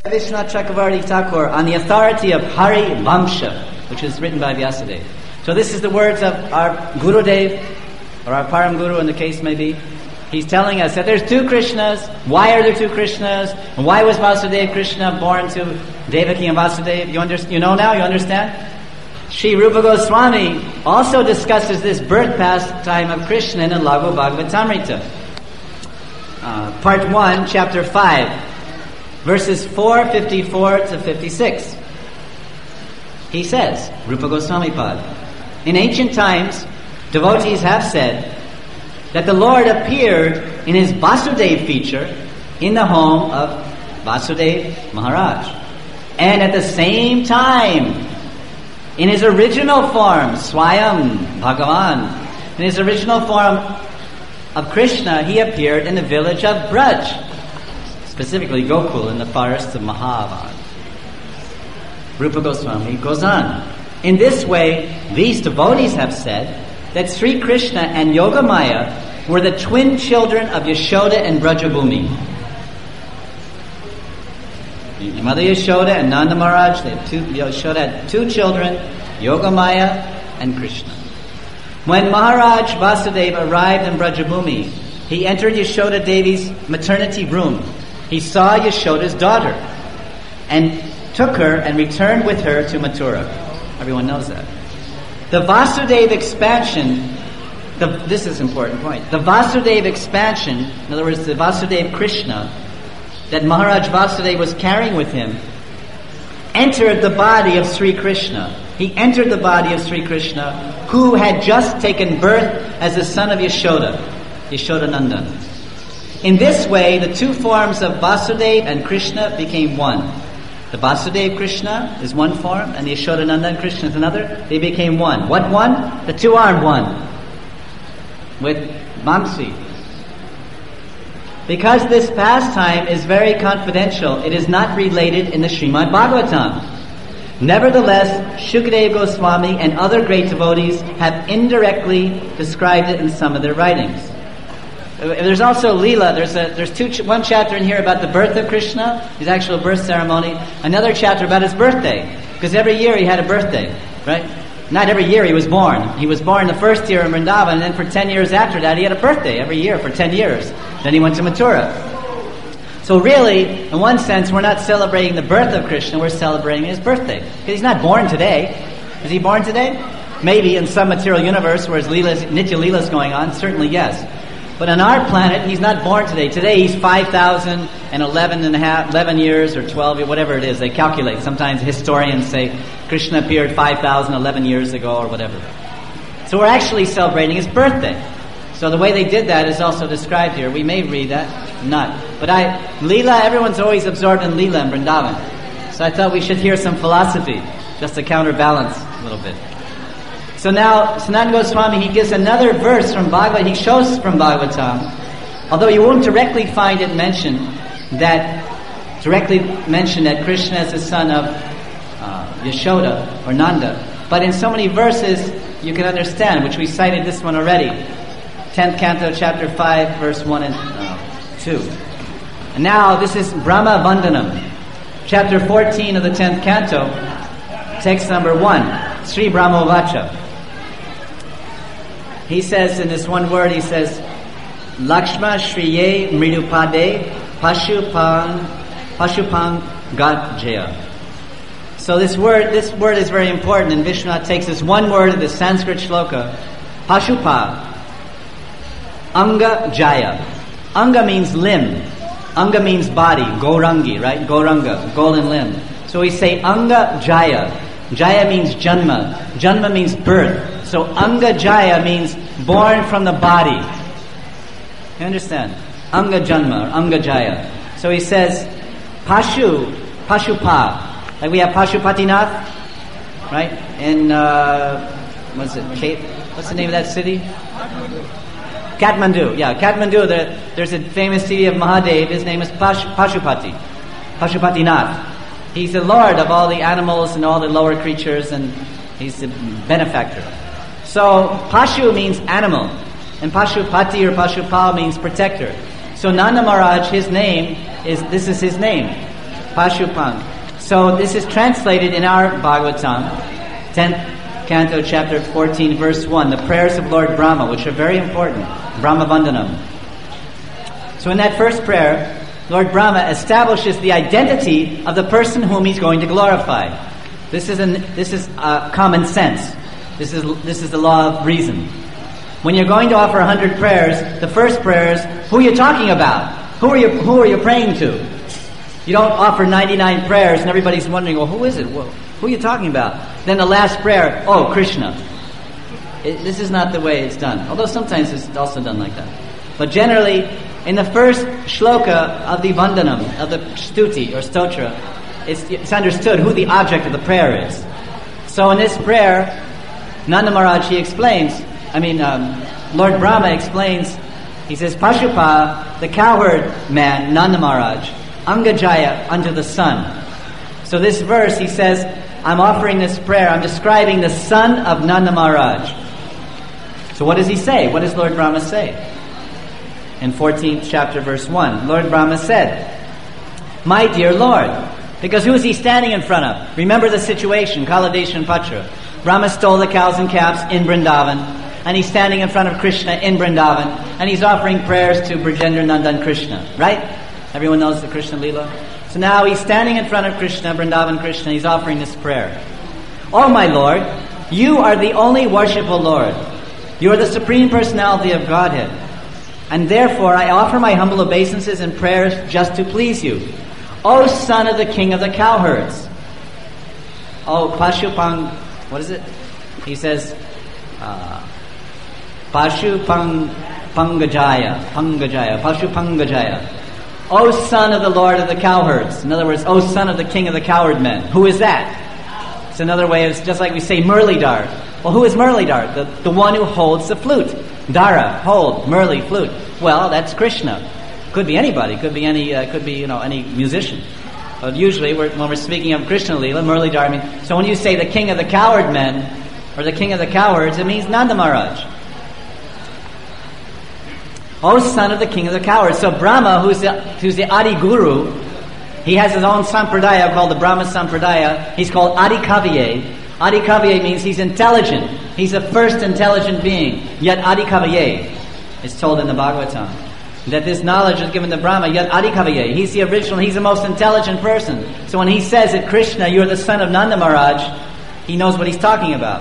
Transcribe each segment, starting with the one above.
Vishwanath Chakravarti Thakur on the authority of Hari Vamsha, which is written by Vyasadeva. So this is the words of our Gurudev, or our Param Guru in the case may be. He's telling us that there's two Krishnas. Why are there two Krishnas? And why was Vasudeva Krishna born to Devaki and Vasudeva? You know now? You understand? Sri Rupa Goswami also discusses this birth pastime of Krishna in the Laghu Bhagavatamrita. Part 1, Chapter 5, verses 454 to 56. He says, Rupa Goswami Pad, in ancient times, devotees have said that the Lord appeared in his Vasudeva feature in the home of Vasudeva Maharaj. And at the same time, in his original form, Swayam Bhagavan, in his original form of Krishna, he appeared in the village of Braj, specifically Gokul in the forests of Mahavan. Rupa Goswami goes on. In this way, these devotees have said that Sri Krishna and Yogamaya were the twin children of Yashoda and Brajabhumi. Mother Yashoda and Nanda Maharaj, Yashoda had two children, Yogamaya and Krishna. When Maharaj Vasudeva arrived in Brajabhumi, he entered Yashoda Devi's maternity room. He saw Yashoda's daughter and took her and returned with her to Mathura. Everyone knows that. The Vasudeva expansion, this is an important point. The Vasudeva expansion, in other words, the Vasudeva Krishna, that Maharaj Vasudeva was carrying with him, entered the body of Sri Krishna. He entered the body of Sri Krishna, who had just taken birth as the son of Yashoda, Yashoda Nandan. In this way, the two forms of Vasudeva and Krishna became one. The Vasudeva Krishna is one form, and the Yashoda Nandan Krishna is another. They became one. What one? The two are one. With Mamsi. Because this pastime is very confidential, it is not related in the Srimad Bhagavatam. Nevertheless, Shukadeva Goswami and other great devotees have indirectly described it in some of their writings. There's also Leela. There's one chapter in here about the birth of Krishna, his actual birth ceremony. Another chapter about his birthday, because every year he had a birthday, right? Not every year he was born. He was born the first year in Vrindavan, and then for 10 years after that he had a birthday every year for 10 years. Then he went to Mathura. So really, in one sense, we're not celebrating the birth of Krishna, we're celebrating his birthday. Because he's not born today. Is he born today? Maybe in some material universe where his Nitya Leela is going on, certainly yes. But on our planet, he's not born today. Today he's 5,011 years or 12, whatever it is. They calculate. Sometimes historians say Krishna appeared 5,011 years ago or whatever. So we're actually celebrating his birthday. So the way they did that is also described here. We may read that, not. But Leela, everyone's always absorbed in Leela in Vrindavan. So I thought we should hear some philosophy, just to counterbalance a little bit. So now, Sanatana Goswami, he gives another verse from Bhagavad. He shows from Bhagavatam, although you won't directly find it mentioned that Krishna is the son of Yashoda or Nanda. But in so many verses, you can understand, which we cited this one already. 10th canto, chapter 5, verse 1 and 2. And now, this is Brahma Vandanam, chapter 14 of the 10th canto, text number 1, Sri Brahma Vacha. He says in this one word, he says, Lakshma Shriye Mridupade Pashupang Gajaya. So this word is very important, and Vishwanath takes this one word of the Sanskrit shloka, Pashupa, Anga Jaya. Anga means limb. Anga means body, Gaurangi, right? Gauranga, golden limb. So we say Anga Jaya. Jaya means Janma. Janma means birth. So Anga Jaya means born from the body. You understand? Anga Janma, or Anga Jaya. So he says, Pashupa. Like we have Pashupatinath, right? In, what's the name of that city? Kathmandu. Yeah, Kathmandu, there's a famous city of Mahadev. His name is Pashupatinath. He's the lord of all the animals and all the lower creatures, and he's the benefactor. So, Pashu means animal, and Pashupati or Pashupal means protector. So Nanda Maharaj, this is his name. Pashupang. So this is translated in our Bhagavatam, 10th canto, chapter 14, verse 1, the prayers of Lord Brahma, which are very important, Brahma Vandanam. So in that first prayer, Lord Brahma establishes the identity of the person whom he's going to glorify. This is common sense. This is the law of reason. When you're going to offer 100 prayers, the first prayer is, who are you talking about? Who are you praying to? You don't offer 99 prayers and everybody's wondering, well, who is it? Well, who are you talking about? Then the last prayer, oh, Krishna. This is not the way it's done. Although sometimes it's also done like that. But generally, in the first shloka of the Vandanam, of the Stuti or Stotra, it's understood who the object of the prayer is. So in this prayer, Nanda Maharaj, Lord Brahma explains, he says, Pashupa, the cowherd man, Nanda Maharaj, Angajaya, unto the sun. So this verse, he says, I'm offering this prayer, I'm describing the son of Nanda Maharaj. So what does he say? What does Lord Brahma say? In 14th chapter, verse 1, Lord Brahma said, my dear Lord, because who is he standing in front of? Remember the situation, Kaladesh and Patra. Brahma stole the cows and calves in Vrindavan, and he's standing in front of Krishna in Vrindavan, and he's offering prayers to Brajendra Nandan Krishna, right? Everyone knows the Krishna Leela? So now he's standing in front of Krishna, Vrindavan Krishna, he's offering this prayer. Oh my Lord, you are the only worshipful Lord. You are the Supreme Personality of Godhead. And therefore I offer my humble obeisances and prayers just to please you. O son of the king of the cowherds. Oh, Pashupang, what is it? He says, Pashupangajaya, Pashupangajaya. O son of the Lord of the cowherds. In other words, O son of the king of the cowherd men. Who is that? It's another way, it's just like we say Murlidhar. Well, who is Murlidhar? The one who holds the flute. Dara, hold, Murli, flute. Well, that's Krishna. Could be anybody. Could be any musician. But usually, when we're speaking of Krishna Leela, Murlidhar means. So when you say the king of the cowherd men or the king of the cowherds, it means Nanda Maharaj. O son of the king of the cowards. So Brahma, who's the Adi Guru, he has his own sampradaya called the Brahma Sampradaya. He's called Adi Kavye. Adi Kavye means he's intelligent. He's the first intelligent being. Yet Adi Kavye is told in the Bhagavatam that this knowledge is given to Brahma. Yet Adi Kavye, he's the original, he's the most intelligent person. So when he says that Krishna, you're the son of Nanda Maharaj, he knows what he's talking about.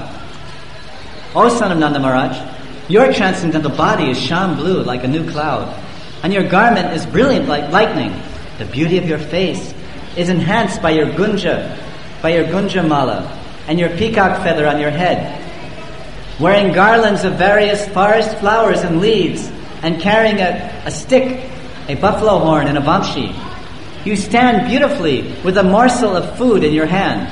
O son of Nanda Maharaj, your transcendental body is sham blue like a new cloud, and your garment is brilliant like lightning. The beauty of your face is enhanced by your gunja mala, and your peacock feather on your head. Wearing garlands of various forest flowers and leaves, and carrying a stick, a buffalo horn, and a vamshi, you stand beautifully with a morsel of food in your hand.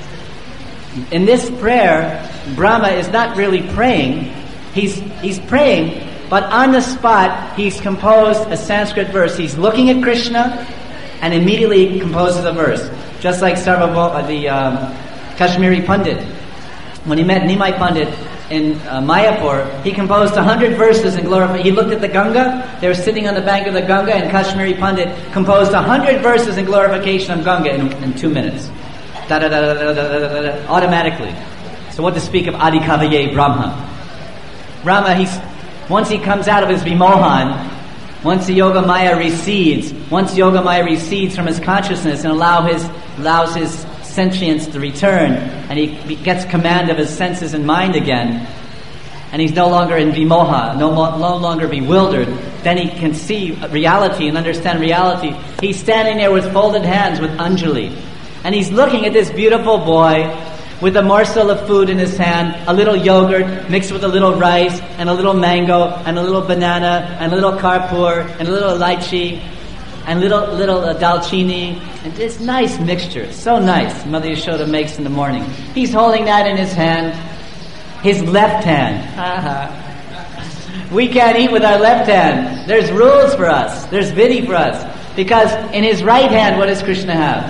In this prayer, Brahma is not really praying. He's praying, but on the spot, he's composed a Sanskrit verse. He's looking at Krishna, and immediately composes a verse. Just like the Kashmiri Pandit. When he met Nimai Pandit in Mayapur, he composed 100 verses in glorification. He looked at the Ganga. They were sitting on the bank of the Ganga, and Kashmiri Pandit composed 100 verses in glorification of Ganga in 2 minutes. Automatically. So what to speak of Adi Kavye Brahma? Brahma, once he comes out of his vimohan, once the Yoga Maya recedes from his consciousness and allows his sentience to return, and he gets command of his senses and mind again, and he's no longer in vimoha, no longer bewildered, then he can see reality and understand reality. He's standing there with folded hands with Anjali, and he's looking at this beautiful boy with a morsel of food in his hand, a little yogurt mixed with a little rice, and a little mango, and a little banana, and a little karpur, and a little lychee, and little dalchini, and this nice mixture, so nice, Mother Yashoda makes in the morning. He's holding that in his hand, his left hand. We can't eat with our left hand. There's rules for us. There's vidhi for us. Because in his right hand, what does Krishna have?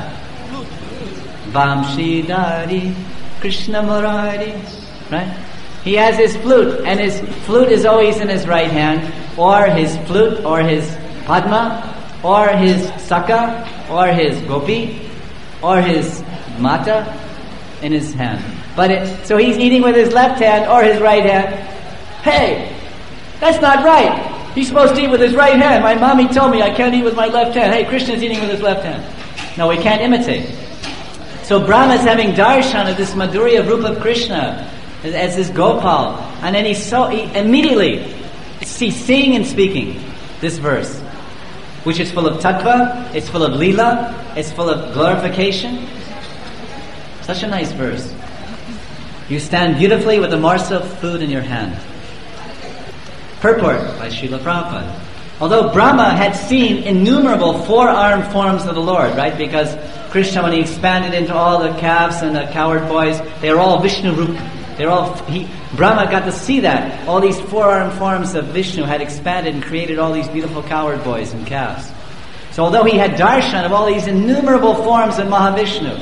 Vamshi Dari, Krishna Murari, right? He has his flute, and his flute is always in his right hand, or his flute, or his padma, or his saka, or his gopi or his mata in his hand. So he's eating with his left hand or his right hand. Hey, that's not right. He's supposed to eat with his right hand. My mommy told me I can't eat with my left hand. Hey, Krishna's eating with his left hand. No, we can't imitate. So Brahma is having darshan of this Madhurya Rupa of Krishna as this Gopal. And then he immediately he's seeing and speaking this verse, which is full of tattva, it's full of lila, it's full of glorification. Such a nice verse. You stand beautifully with a morsel of food in your hand. Purport by Srila Prabhupada. Although Brahma had seen innumerable four-armed forms of the Lord, right? Because Krishna, when he expanded into all the calves and the coward boys, they were all Vishnu Rup. Brahma got to see that. All these four-armed forms of Vishnu had expanded and created all these beautiful coward boys and calves. So although he had darshan of all these innumerable forms of Mahavishnu,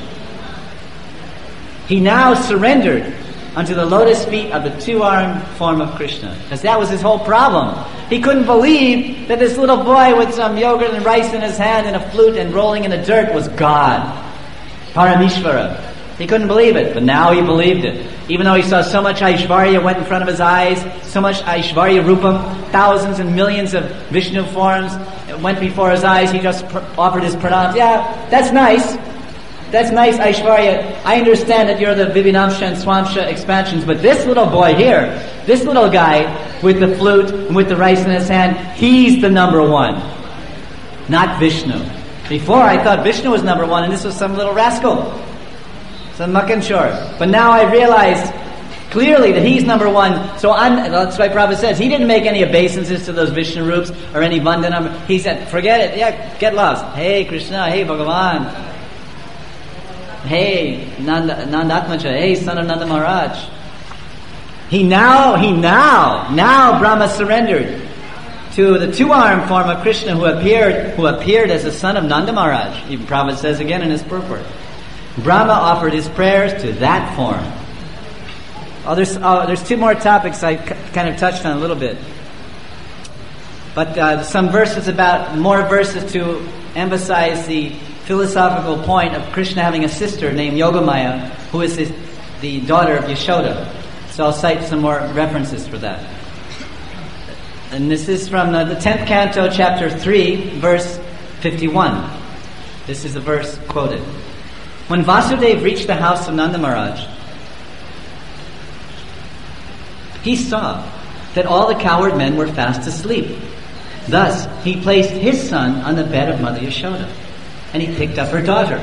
he now surrendered unto the lotus feet of the two-armed form of Krishna. Because that was his whole problem. He couldn't believe that this little boy with some yogurt and rice in his hand and a flute and rolling in the dirt was God. Parameshvara. He couldn't believe it, but now he believed it. Even though he saw so much Aishvarya went in front of his eyes, so much Aishvarya Rupam, thousands and millions of Vishnu forms went before his eyes, he just offered his pranams. Yeah, that's nice. That's nice, Aishvarya. I understand that you're the Vivinamsha and Swamsha expansions, but this little boy here, this little guy with the flute and with the rice in his hand, he's the number one, not Vishnu. Before I thought Vishnu was number one and this was some little rascal, some Makanshore. But now I realized clearly that he's number one. So that's why Prabhupada says he didn't make any obeisances to those Vishnu Rups or any Vandanam. He said, forget it, yeah, get lost. Hey Krishna, hey Bhagavan. Hey, Nandatmacha, hey, son of Nanda Maharaj. Now Brahma surrendered to the two-armed form of Krishna who appeared as the son of Nanda Maharaj. Even Prabhupada says again in his purport. Brahma offered his prayers to that form. There's two more topics I kind of touched on a little bit. But some more verses to emphasize the philosophical point of Krishna having a sister named Yogamaya, who is the daughter of Yashoda. So I'll cite some more references for that. And this is from the 10th canto, chapter 3, verse 51. This is the verse quoted. When Vasudeva reached the house of Nanda Maharaj, he saw that all the coward men were fast asleep. Thus, he placed his son on the bed of Mother Yashoda. And he picked up her daughter.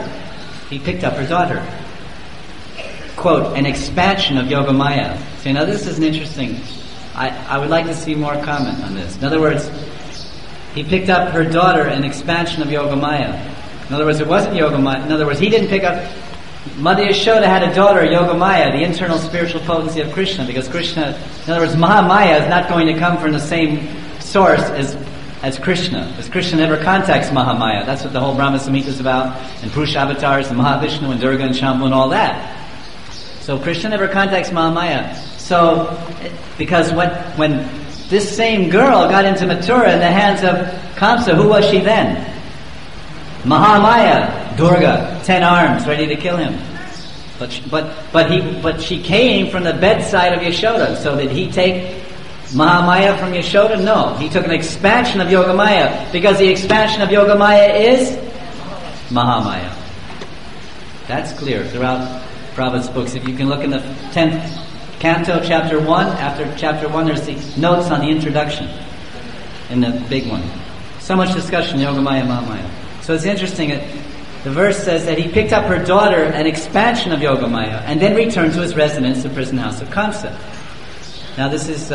Quote, an expansion of Yogamaya. So now this is an interesting, I would like to see more comment on this. In other words, he picked up her daughter, an expansion of Yogamaya. In other words, it wasn't Yogamaya. In other words, he didn't pick up, Mother Yashoda had a daughter, Yogamaya, the internal spiritual potency of Krishna, because Krishna, in other words, Mahamaya is not going to come from the same source as Krishna. Because Krishna never contacts Mahamaya. That's what the whole Brahma Samhita is about, and Purusha avatars, and Mahavishnu, and Durga, and Shambhu, and all that. So Krishna never contacts Mahamaya. So, because when this same girl got into Mathura in the hands of Kamsa, who was she then? Mahamaya, Durga, 10 arms, ready to kill him. But she came from the bedside of Yashoda. So did he take Mahamaya from Yashoda? No. He took an expansion of Yogamaya, because the expansion of Yogamaya is Mahamaya. That's clear throughout Prabhupada's books. If you can look in the 10th canto, chapter 1, after chapter 1 there's the notes on the introduction in the big one. So much discussion, Yogamaya, Mahamaya. So it's interesting, the verse says that he picked up her daughter, an expansion of Yogamaya, and then returned to his residence, the prison house of Kamsa. Now this is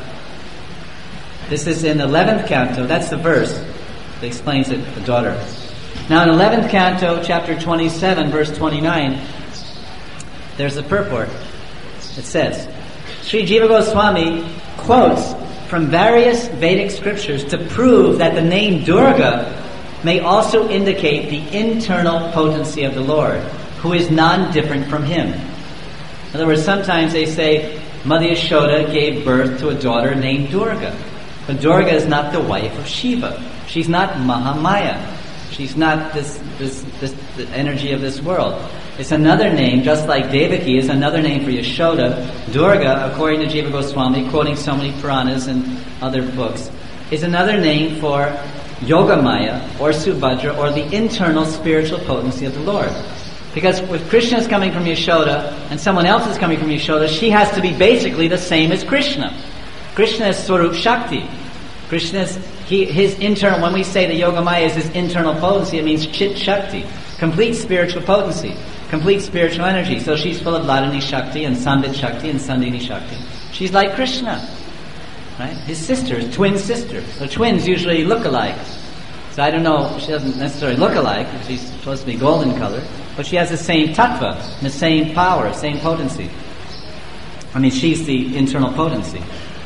in the 11th canto. That's the verse that explains it, the daughter. Now in 11th canto, chapter 27, verse 29, there's a purport. It says, Sri Jiva Goswami quotes from various Vedic scriptures to prove that the name Durga may also indicate the internal potency of the Lord, who is non-different from him. In other words, sometimes they say, Mother Yashoda gave birth to a daughter named Durga. But Durga is not the wife of Shiva. She's not Mahamaya. She's not the energy of this world. It's another name, just like Devaki is another name for Yashoda. Durga, according to Jiva Goswami, quoting so many Puranas and other books, is another name for Yogamaya or Subhadra, or the internal spiritual potency of the Lord. Because if Krishna is coming from Yashoda and someone else is coming from Yashoda, she has to be basically the same as Krishna. Krishna is Swarup Shakti. Krishna is, his internal, when we say the Yogamaya is his internal potency, it means Chit Shakti, complete spiritual potency, complete spiritual energy. So she's full of Ladini Shakti and Sambit Shakti and Sandini Shakti. She's like Krishna, right? His sister, his twin sister. So twins usually look alike. So I don't know, she doesn't necessarily look alike, she's supposed to be golden colored, but she has the same tattva, the same power, same potency. I mean, she's the internal potency.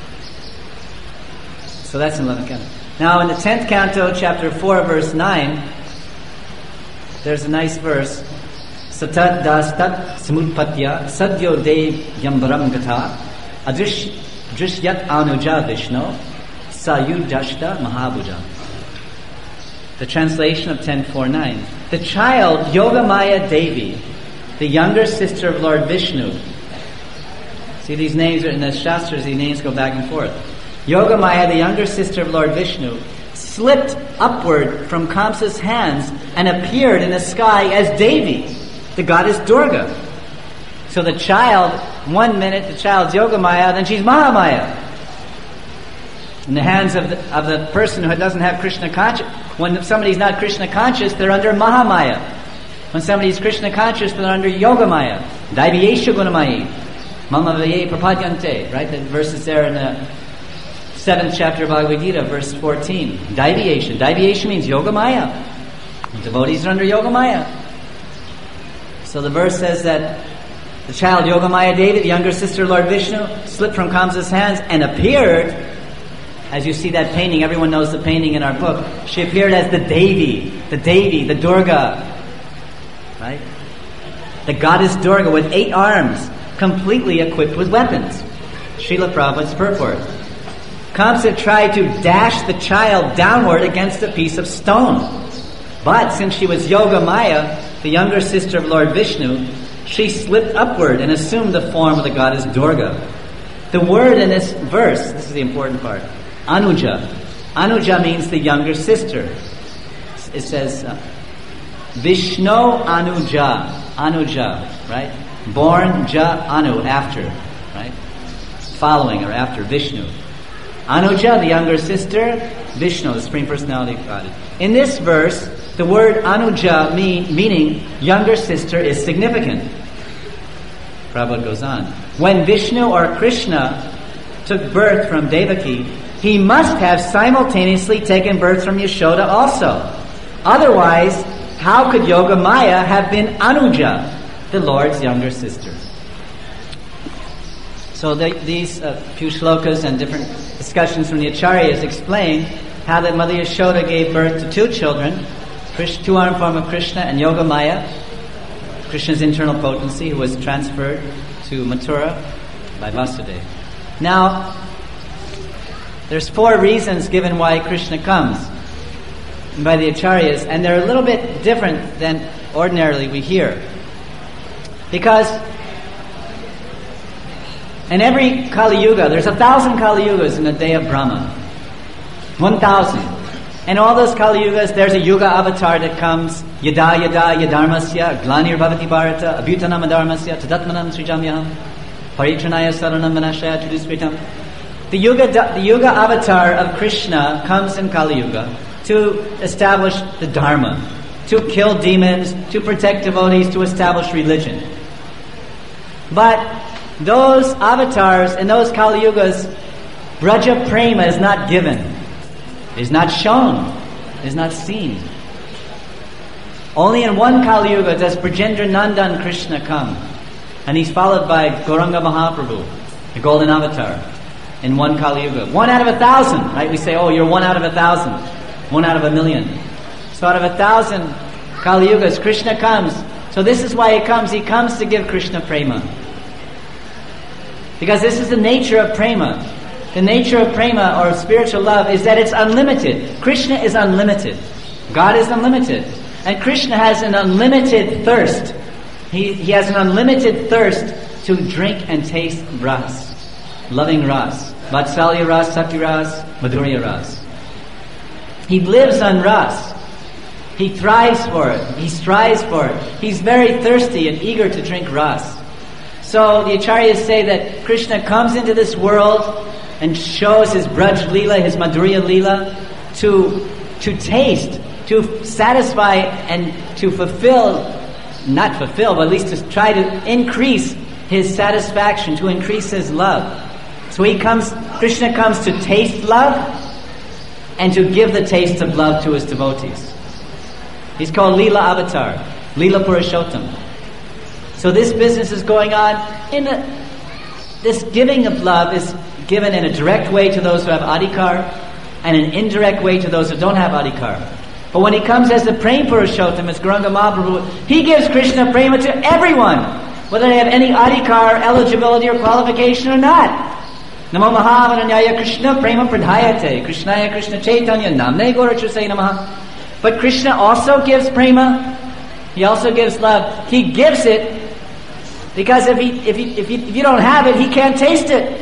So that's in 11th canto. Now in the 10th canto, chapter 4, verse 9, there's a nice verse. Satat dastat samutpatya sadyo de yambaram gatha adrishyat anuja vishno sayudashta mahabhuja. The translation of 10.4.9. The child Yogamaya Devi, the younger sister of Lord Vishnu. See, these names are in the Shastras, these names go back and forth. Yogamaya, the younger sister of Lord Vishnu, slipped upward from Kamsa's hands and appeared in the sky as Devi, the goddess Durga. So the child, 1 minute the child's Yogamaya, then she's Mahamaya. In the hands of the person who doesn't have Krishna conscious. When somebody's not Krishna conscious, they're under Mahamaya. When somebody's Krishna conscious, they're under Yogamaya. Daiviyesha gunamayi. Mamavaye prapadyante. Right? The verse is there in the 7th chapter of Bhagavad Gita, verse 14. Daiviyesha. Daiviyesha means Yogamaya. Devotees are under Yogamaya. So the verse says that the child Yogamaya Devi, the younger sister of Lord Vishnu, slipped from Kamsa's hands and appeared. As you see that painting, everyone knows the painting in our book. She appeared as the Devi, the Durga, right? The goddess Durga with 8 arms, completely equipped with weapons. Srila Prabhupada's purport. Kamsa tried to dash the child downward against a piece of stone. But since she was Yogamaya, the younger sister of Lord Vishnu, she slipped upward and assumed the form of the goddess Durga. The word in this verse, this is the important part, Anuja. Anuja means the younger sister. It says Vishnu Anuja. Anuja, right? Born Ja Anu, after, right? Following or after Vishnu. Anuja, the younger sister, Vishnu, the Supreme Personality of God. In this verse, the word Anuja meaning younger sister is significant. Prabhupada goes on. When Vishnu or Krishna took birth from Devaki, he must have simultaneously taken birth from Yashoda also. Otherwise, how could Yogamaya have been Anuja, the Lord's younger sister? So these few shlokas and different discussions from the Acharyas explain how that Mother Yashoda gave birth to 2 children, two-armed form of Krishna and Yogamaya, Krishna's internal potency, who was transferred to Mathura by Vasudeva. Now, there's 4 reasons given why Krishna comes by the Acharyas, and they're a little bit different than ordinarily we hear. Because in every Kali Yuga, there's 1,000 Kali Yugas in the day of Brahma. 1,000. And all those Kali Yugas, there's a Yuga avatar that comes, Yada Yada Yadharmasya, Glanir Bhavati Bharata, Abhutanam Adharmasya, Tadatmanam Srijamyaham, Paritranaya Saranam Manashaya Chuduspritam. The Yuga avatar of Krishna comes in Kali Yuga to establish the Dharma, to kill demons, to protect devotees, to establish religion. But those avatars in those Kali Yugas, Braja Prema is not given, is not shown, is not seen. Only in one Kali Yuga does Brajendra Nandan Krishna come, and he's followed by Gauranga Mahaprabhu, the golden avatar. In one Kali Yuga. 1 out of 1,000, right? We say, oh, you're 1 out of 1,000. 1 out of 1,000,000. So out of 1,000 Kali Yugas, Krishna comes. So this is why he comes. He comes to give Krishna prema. Because this is the nature of prema. The nature of prema, or spiritual love, is that it's unlimited. Krishna is unlimited. God is unlimited. And Krishna has an unlimited thirst. He has an unlimited thirst to drink and taste ras. Loving ras. Vatsalya ras, Sakti ras, Madhurya ras. He lives on ras. He thrives for it. He strives for it. He's very thirsty and eager to drink ras. So the Acharyas say that Krishna comes into this world and shows his Braj Leela, his Madhurya Leela, to taste, to satisfy and to not fulfill, but at least to try to increase his satisfaction, to increase his love. So Krishna comes to taste love and to give the taste of love to his devotees. He's called Leela Avatar, Leela Purushottam. So this business is going on this giving of love is given in a direct way to those who have adhikar and an indirect way to those who don't have adhikar. But when he comes as the Prem Purushottam, as Gauranga Mahaprabhu, he gives Krishna prema to everyone, whether they have any adhikar, eligibility or qualification or not. Namo Mahavaranyaya Krishna Prema Pradhayate Krishnaya Krishna Chaitanya Namne Gaurachasai Namaha. But Krishna also gives prema. He also gives love. He gives it because if you don't have it, he can't taste it.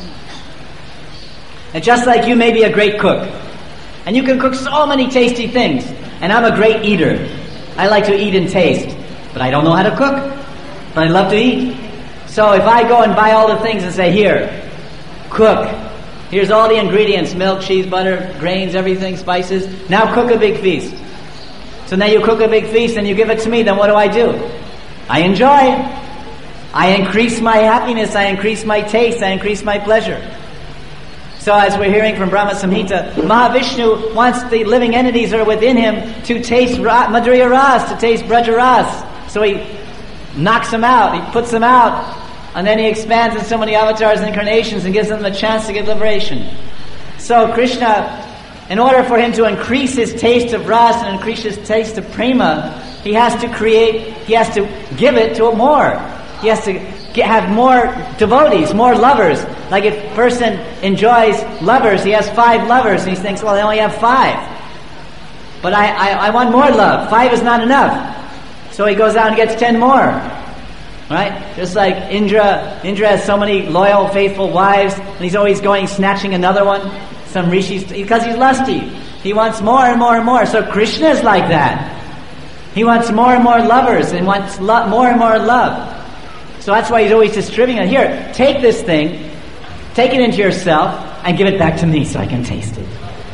And just like you may be a great cook, and you can cook so many tasty things, and I'm a great eater. I like to eat and taste, but I don't know how to cook, but I love to eat. So if I go and buy all the things and say, here, cook. Here's all the ingredients, milk, cheese, butter, grains, everything, spices. Now cook a big feast. So now you cook a big feast and you give it to me, then what do? I enjoy it. I increase my happiness, I increase my taste, I increase my pleasure. So as we're hearing from Brahma Samhita, Mahavishnu wants the living entities that are within him to taste Madhurya Ras, to taste Braja Ras. So he knocks them out, he puts them out, and then he expands in so many avatars and incarnations and gives them a chance to get liberation. So Krishna, in order for him to increase his taste of ras and increase his taste of prema, he has to give it to more. He has to have more devotees, more lovers. Like if a person enjoys lovers, he has 5 lovers, and he thinks, well, I only have 5. But I want more love. 5 is not enough. So he goes out and gets 10 more. Right? Just like Indra has so many loyal, faithful wives, and he's always going snatching another one. Some rishis, because he's lusty. He wants more and more and more. So Krishna is like that. He wants more and more lovers and wants more and more love. So that's why he's always distributing it. Here, take this thing, take it into yourself, and give it back to me so I can taste it.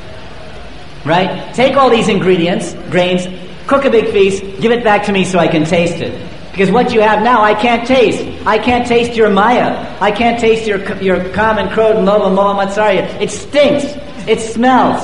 Right? Take all these ingredients, grains, cook a big feast, give it back to me so I can taste it. Because what you have now, I can't taste. I can't taste your maya. I can't taste your common, crowd, lova, moha, matsarya. It stinks. It smells.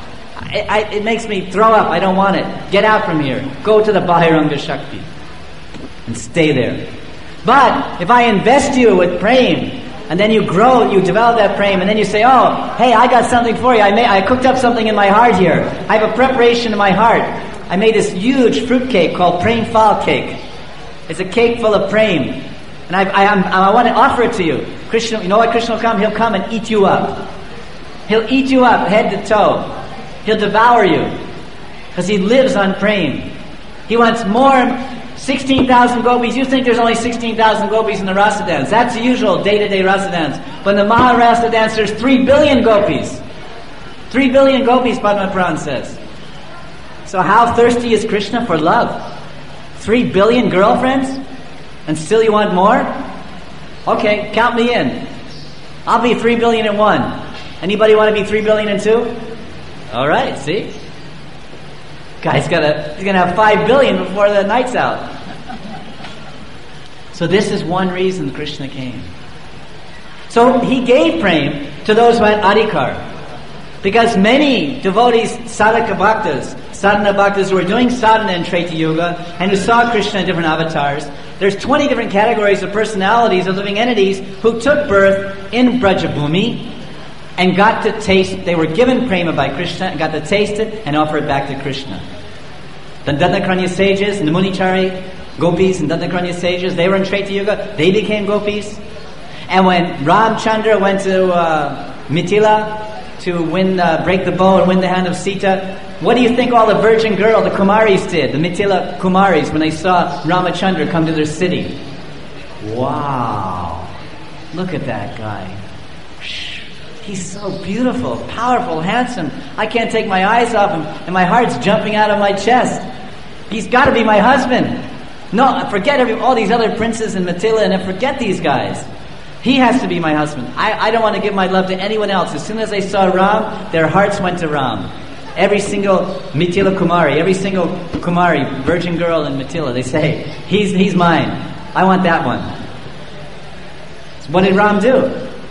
It makes me throw up. I don't want it. Get out from here. Go to the Bahiranga Shakti. And stay there. But if I invest you with prem, and then you grow, you develop that prem, and then you say, oh, hey, I got something for you. I cooked up something in my heart here. I have a preparation in my heart. I made this huge fruit cake called Prem Phal cake. It's a cake full of prem. And I want to offer it to you. Krishna, you know what? Krishna will come. He'll come and eat you up. He'll eat you up, head to toe. He'll devour you. Because he lives on prem. He wants more. 16,000 gopis. You think there's only 16,000 gopis in the rasa dance. That's the usual day-to-day rasa dance. But in the Maharasa dance, there's 3 billion gopis. 3 billion gopis, Padma Puran says. So how thirsty is Krishna for love? 3 billion girlfriends? And still you want more? Okay, count me in. I'll be 3 billion and 1. Anybody want to be 3 billion and 2? Alright, see? Guy's gonna have 5 billion before the night's out. So this is one reason Krishna came. So he gave prem to those who had adhikar. Because many devotees, sadhaka bhaktas, sadhana bhaktas who were doing sadhana in Treta Yuga and who saw Krishna in different avatars, there's 20 different categories of personalities of living entities who took birth in Brajabhumi and got to taste, they were given prema by Krishna and got to taste it and offer it back to Krishna. The Dandakranya sages and the Munichari gopis and Dandakranya sages, they were in Treta Yuga, they became gopis. And when Ramchandra went to Mithila to break the bow and win the hand of Sita, What do you think all the virgin girl, the Kumaris did, the Mithila Kumaris, when they saw Ramachandra come to their city? Wow. Look at that guy. He's so beautiful, powerful, handsome. I can't take my eyes off him, and my heart's jumping out of my chest. He's got to be my husband. No, forget all these other princes and Mithila, and forget these guys. He has to be my husband. I don't want to give my love to anyone else. As soon as they saw Ram, their hearts went to Ram. Every single Mithila Kumari, every single Kumari, virgin girl in Mithila, they say, he's mine. I want that one. So what did Ram do?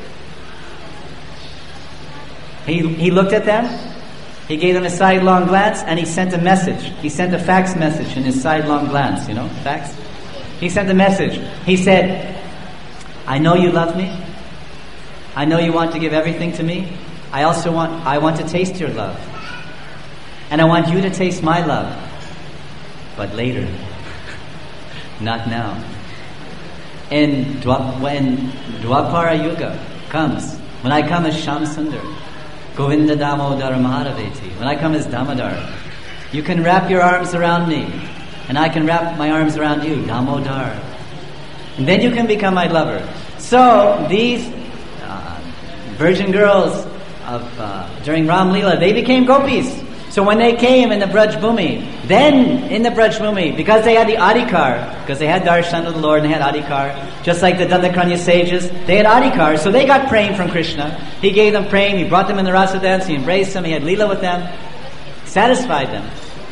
He looked at them, he gave them a sidelong glance, and he sent a message. He sent a fax message in his sidelong glance, fax. He sent a message. He said, I know you love me. I know you want to give everything to me. I want to taste your love. And I want you to taste my love. But later. Not now. When Dwapara Yuga comes, when I come as Shyam Sundar, Govinda Damodar Maharaveti, when I come as Damodar, you can wrap your arms around me, and I can wrap my arms around you, Damodar. And then you can become my lover. So these virgin girls during Ram Leela, they became gopis. So when they came in the Braj Bhumi, because they had the Adhikar, because they had darshan of the Lord and they had Adhikar, just like the Dandakaranya sages, they had Adhikar, so they got prem from Krishna. He gave them prem, he brought them in the rasa dance, he embraced them, he had Leela with them, satisfied them.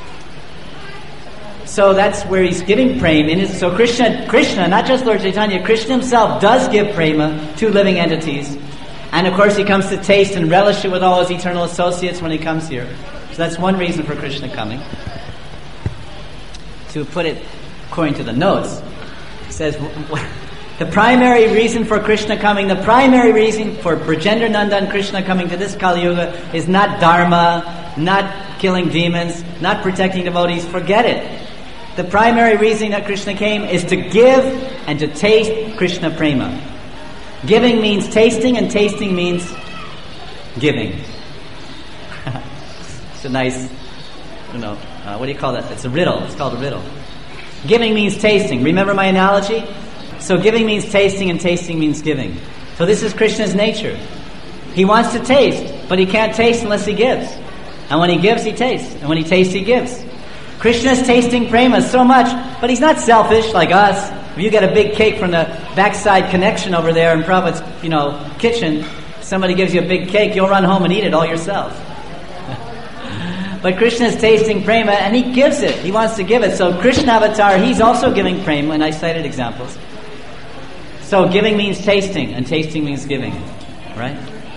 So that's where he's giving prem. So Krishna, not just Lord Chaitanya, Krishna himself does give prema to living entities. And of course he comes to taste and relish it with all his eternal associates when he comes here. So that's one reason for Krishna coming. To put it according to the notes, it says, the primary reason for Krishna coming, the primary reason for Brajendra Nanda and Krishna coming to this Kali Yuga is not dharma, not killing demons, not protecting devotees, forget it. The primary reason that Krishna came is to give and to taste Krishna prema. Giving means tasting, and tasting means giving. It's a nice, what do you call that? It's a riddle. It's called a riddle. Giving means tasting. Remember my analogy? So giving means tasting, and tasting means giving. So this is Krishna's nature. He wants to taste, but he can't taste unless he gives. And when he gives, he tastes. And when he tastes, he gives. Krishna's tasting prema so much, but he's not selfish like us. If you get a big cake from the backside connection over there in Prabhupada's, kitchen, somebody gives you a big cake, you'll run home and eat it all yourself. But Krishna's tasting prema, and he gives it. He wants to give it. So Krishna avatar, he's also giving prema, and I cited examples. So giving means tasting, and tasting means giving. Right?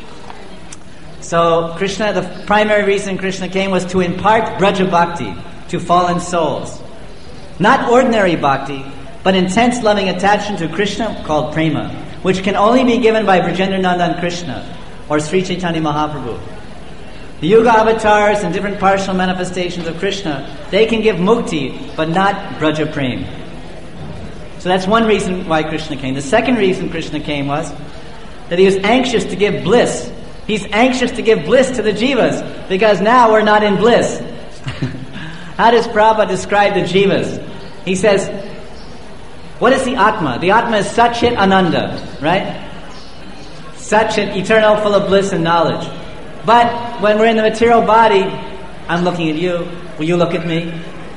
So Krishna, the primary reason Krishna came was to impart Braja Bhakti to fallen souls. Not ordinary bhakti, but intense loving attachment to Krishna called prema, which can only be given by Brajendra Nanda and Krishna, or Sri Chaitanya Mahaprabhu. The Yuga avatars and different partial manifestations of Krishna, they can give mukti, but not Braja Prem. So that's one reason why Krishna came. The second reason Krishna came was that he was anxious to give bliss. He's anxious to give bliss to the jivas, because now we're not in bliss. How does Prabhupada describe the jivas? He says, what is the Atma? The Atma is Satchit Ananda, right? Satchit, eternal, full of bliss and knowledge. But when we're in the material body, I'm looking at you, will you look at me?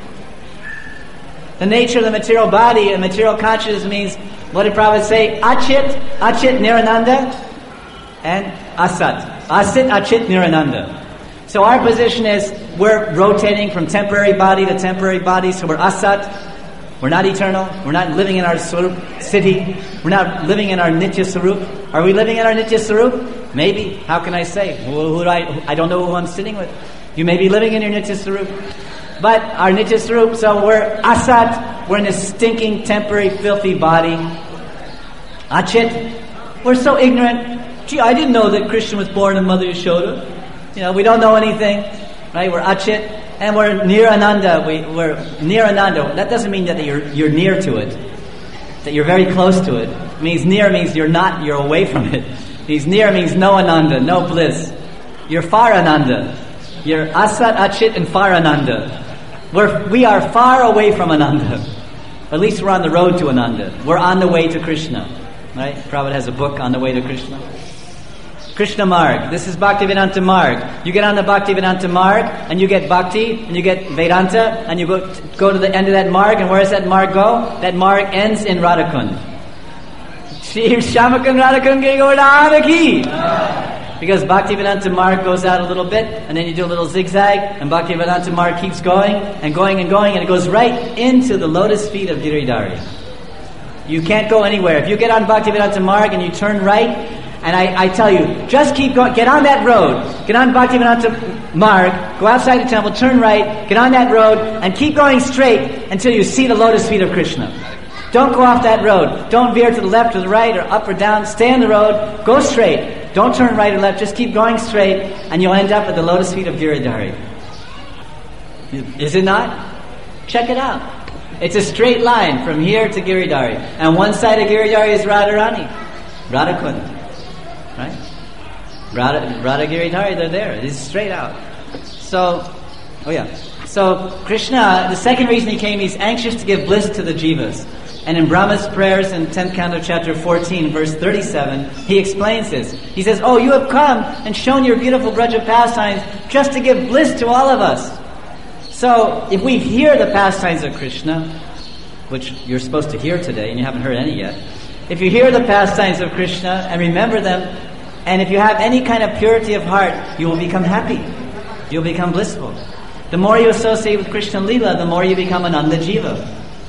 The nature of the material body and material consciousness means, what did Prabhupada say? Achit, Nirananda, and Asat. Asit, Achit, Nirananda. So our position is, we're rotating from temporary body to temporary body, so we're Asat. We're not eternal. We're not living in our Swarup city. We're not living in our Nitya Swarup. Are we living in our Nitya Swarup? Maybe. How can I say? I don't know who I'm sitting with. You may be living in your Nitya Swarup. But our Nitya Swarup, so we're Asat. We're in this stinking, temporary, filthy body. Achit. We're so ignorant. Gee, I didn't know that Krishna was born in Mother Yashoda. We don't know anything. Right? We're Achit. And we're near Ananda. We're near Ananda. That doesn't mean that you're near to it, that you're very close to it. It means near means you're away from it. It means near means no Ananda, no bliss. You're far Ananda. You're Asat, Achit, and Far Ananda. We are far away from Ananda. At least we're on the road to Ananda. We're on the way to Krishna. Right? Prabhupada has a book on the way to Krishna. Krishna Marg. This is Bhaktivedanta Marg. You get on the Bhaktivedanta Marg, and you get Bhakti, and you get Vedanta, and you go to the end of that Marg, and where does that Marg go? That Marg ends in Radhakund. Shri Shamakund Radhakund Govardhana Ki. Because Bhaktivedanta Marg goes out a little bit, and then you do a little zigzag, and Bhaktivedanta Marg keeps going, and going, and going, and it goes right into the lotus feet of Giridhari. You can't go anywhere. If you get on Bhaktivedanta Marg and you turn right, and I tell you, just keep going, get on that road, get on Bhaktivedanta Marg, go outside the temple, turn right, get on that road, and keep going straight until you see the lotus feet of Krishna. Don't go off that road. Don't veer to the left or the right or up or down. Stay on the road, go straight. Don't turn right or left, just keep going straight, and you'll end up at the lotus feet of Giridhari. Is it not? Check it out. It's a straight line from here to Giridhari. And one side of Giridhari is Radharani, Radhakund. Right? Radha Giridhari, they're there. It's straight out. So Krishna, the second reason he came, he's anxious to give bliss to the jivas. And in Brahma's prayers in 10th canto, chapter 14, verse 37, he explains this. He says, "Oh, you have come and shown your beautiful Braja pastimes just to give bliss to all of us." So, if we hear the pastimes of Krishna, which you're supposed to hear today, and you haven't heard any yet, if you hear the pastimes of Krishna and remember them, and if you have any kind of purity of heart, you will become happy. You'll become blissful. The more you associate with Krishna Leela, the more you become Ananda Jiva.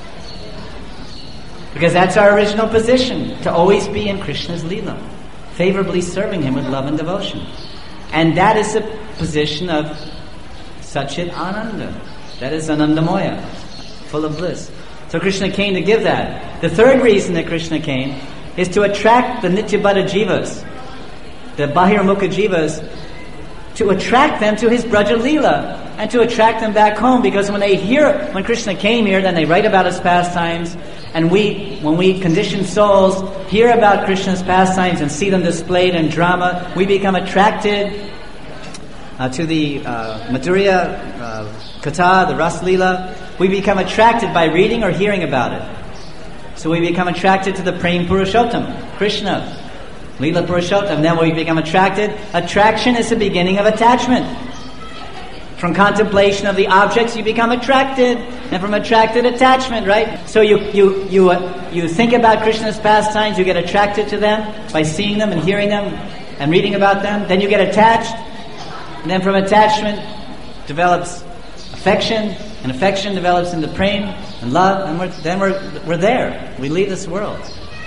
Because that's our original position, to always be in Krishna's Leela, favorably serving him with love and devotion. And that is the position of Satchit Ananda. That is Anandamoya, full of bliss. So Krishna came to give that. The third reason that Krishna came is to attract the Nityabhada Jivas, the Bahirmukha Jivas, to attract them to his Braja Leela and to attract them back home. Because when Krishna came here, then they write about his pastimes, and when we conditioned souls hear about Krishna's pastimes and see them displayed in drama, we become attracted to the Madhurya Katha, the Ras Leela. We become attracted by reading or hearing about it. So we become attracted to the Prem Purushottam, Krishna, Leela Purushottam. Then we become attracted. Attraction is the beginning of attachment. From contemplation of the objects, you become attracted, and from attracted, attachment. Right? So you think about Krishna's pastimes, you get attracted to them by seeing them and hearing them and reading about them. Then you get attached, and then from attachment develops affection, and affection develops into prem and love, and we're there. We leave this world.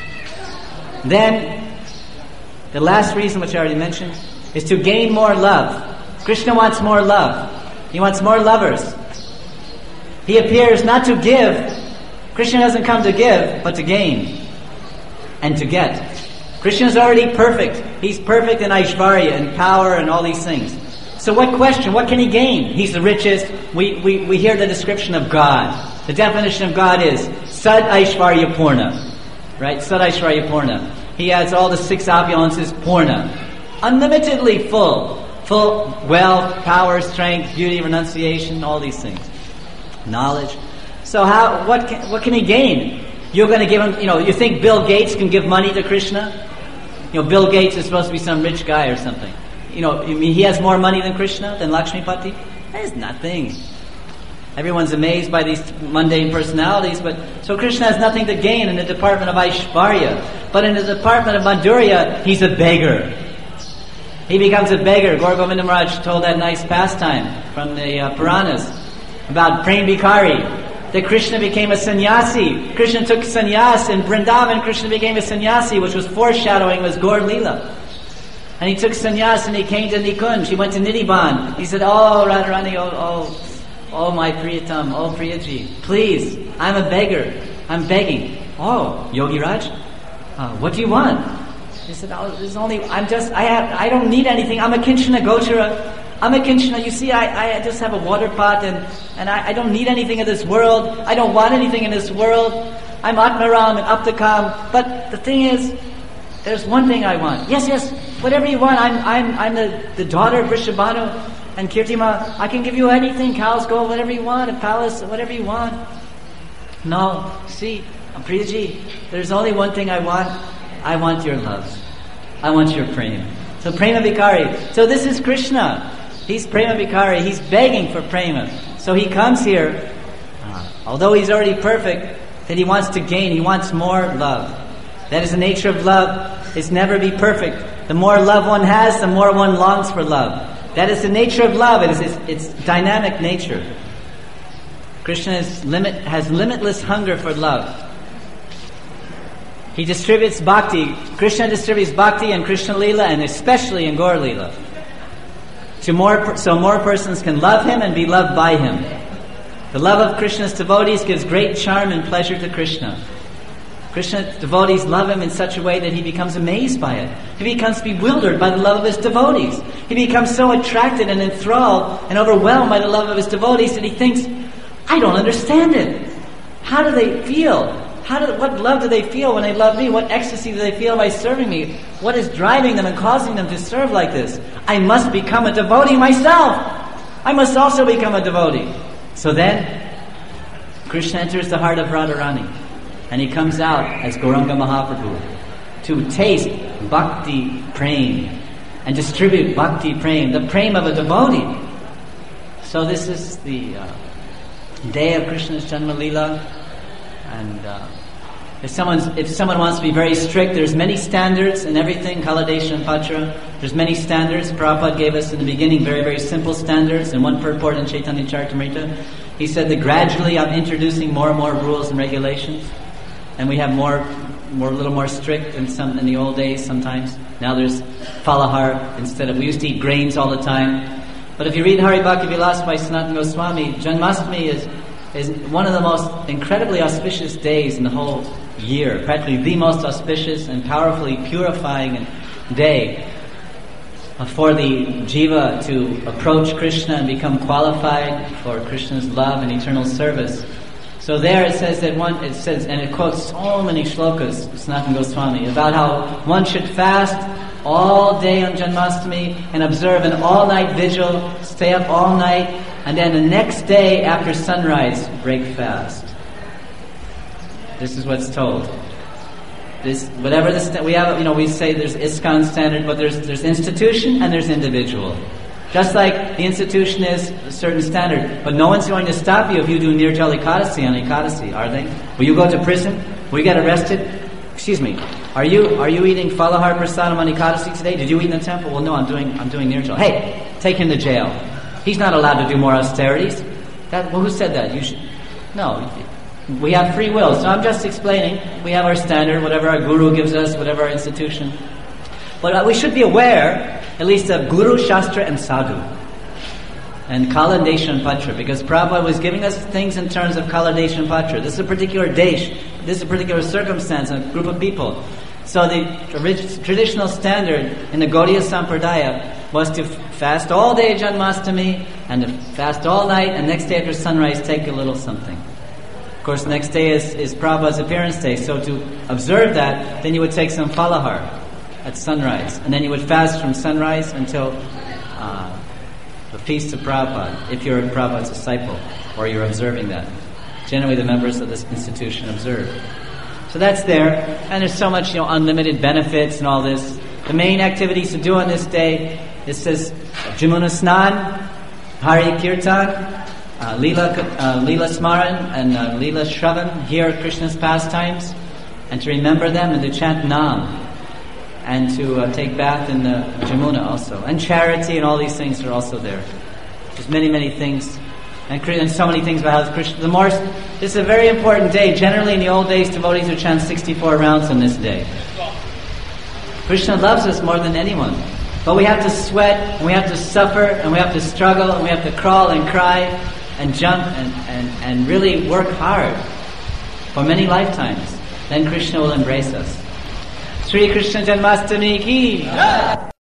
Then the last reason, which I already mentioned, is to gain more love. Krishna wants more love. He wants more lovers. He appears not to give. Krishna doesn't come to give, but to gain and to get. Krishna is already perfect. He's perfect in Aishvarya and power and all these things. So what can he gain? He's the richest. We hear the description of God. The definition of God is Sad Aishvarya Purna. Right? Sad Aishvarya Purna. He has all the six opulences Purna. Unlimitedly full. Full wealth, power, strength, beauty, renunciation, all these things. Knowledge. So what can he gain? You're going to give him, you think Bill Gates can give money to Krishna? Bill Gates is supposed to be some rich guy or something. He has more money than Krishna, than Lakshmipati? That is nothing. Everyone's amazed by these mundane personalities, so Krishna has nothing to gain in the department of Aishvarya. But in the department of Madhurya, he's a beggar. He becomes a beggar. Gaura Govinda Maharaj told that nice pastime from the Puranas about Prem Bhikari, that Krishna became a sannyasi. Krishna took sannyas in Vrindavan. Krishna became a sannyasi, which was foreshadowing was Gaur Leela. And he took sannyas and he came to Nikunj. He went to Nidhiban. He said, "Oh, Radharani, oh my Priyatam, oh Priyaji, please, I'm a beggar. I'm begging." "Oh, Yogi Raj, what do you want?" He said, "Oh, I don't need anything. I'm a Kinchana Gochara. I'm a Kinchana. You see, I just have a water pot and I don't need anything in this world. I don't want anything in this world. I'm Atmaram and Aptakam. But the thing is, there's one thing I want." Yes, whatever you want. I'm the daughter of Vrishabhanu, And Kirtima, I can give you anything, cows, gold, whatever you want, a palace, whatever you want. No, see, Priyaji, there's only one thing I want. I want your love. I want your prema. So prema vikari. So this is Krishna. He's prema vikari. He's begging for prema. So he comes here, although he's already perfect, that he wants to gain. He wants more love. That is the nature of love. It's never be perfect. The more love one has, the more one longs for love. That is the nature of love. It's dynamic nature. Krishna has limitless hunger for love. He distributes bhakti. Krishna distributes bhakti in Krishna Leela and especially in Gaur Leela. So more persons can love him and be loved by him. The love of Krishna's devotees gives great charm and pleasure to Krishna. Krishna's devotees love him in such a way that he becomes amazed by it. He becomes bewildered by the love of his devotees. He becomes so attracted and enthralled and overwhelmed by the love of his devotees that he thinks, I don't understand it. How do they feel? What love do they feel when they love me? What ecstasy do they feel by serving me? What is driving them and causing them to serve like this? I must become a devotee myself. I must also become a devotee. So then, Krishna enters the heart of Radharani. And he comes out as Gauranga Mahaprabhu to taste bhakti prem and distribute bhakti prem, the prem of a devotee. So this is the day of Krishna's Janma Leela. And if someone wants to be very strict, there's many standards in everything, Kaladesh and Patra. There's many standards. Prabhupada gave us in the beginning very, very simple standards, and one purport in Chaitanya Charitamrita. He said that gradually I'm introducing more and more rules and regulations. And we have more a little more strict in the old days sometimes. Now there's falahar instead of, we used to eat grains all the time. But if you read Hari Bhakti Vilas by Sanatana Goswami, Janmashtami is one of the most incredibly auspicious days in the whole year. Practically the most auspicious and powerfully purifying day for the jiva to approach Krishna and become qualified for Krishna's love and eternal service. So there it says and it quotes so many shlokas, Sanatana Goswami, about how one should fast all day on Janmashtami and observe an all-night vigil, stay up all night, and then the next day after sunrise, break fast. This is what's told. We have, we say there's ISKCON standard, but there's institution and there's individual. Just like the institution is a certain standard, but no one's going to stop you if you do Nirjala Ekadasi on Ekadasi, are they? Will you go to prison? Will you get arrested? Excuse me. Are you eating Falahar Prasadam on Ekadasi today? Did you eat in the temple? Well, no, I'm doing Nirjala. Hey, take him to jail. He's not allowed to do more austerities. Who said that? You should. No, we have free will. So I'm just explaining. We have our standard, whatever our guru gives us, whatever our institution. But we should be aware, at least of Guru, Shastra, and Sadhu, and Kala, Desha, and Patra, because Prabhupada was giving us things in terms of Kala, Desha, and Patra. This is a particular Desh, this is a particular circumstance, a group of people. So the traditional standard in the Gaudiya Sampradaya was to fast all day Janmashtami, and to fast all night, and next day after sunrise take a little something. Of course, next day is Prabhupada's appearance day, so to observe that, then you would take some falahar at sunrise, and then you would fast from sunrise until the feast of Prabhupada, if you're Prabhupada's disciple, or you're observing that. Generally the members of this institution observe. So that's there, and there's so much, unlimited benefits and all this. The main activities to do on this day, it says Jamuna Snan, Hari Kirtan, Leela Smaran, and Leela Shravan, hear Krishna's pastimes, and to remember them and to chant Nam. And to take bath in the Jamuna also. And charity and all these things are also there. There's many, many things. And so many things about how Krishna... This is a very important day. Generally in the old days, devotees would chant 64 rounds on this day. Krishna loves us more than anyone. But we have to sweat, and we have to suffer, and we have to struggle, and we have to crawl and cry, and jump, and really work hard for many lifetimes. Then Krishna will embrace us. Shri Krishna Janmashtami ki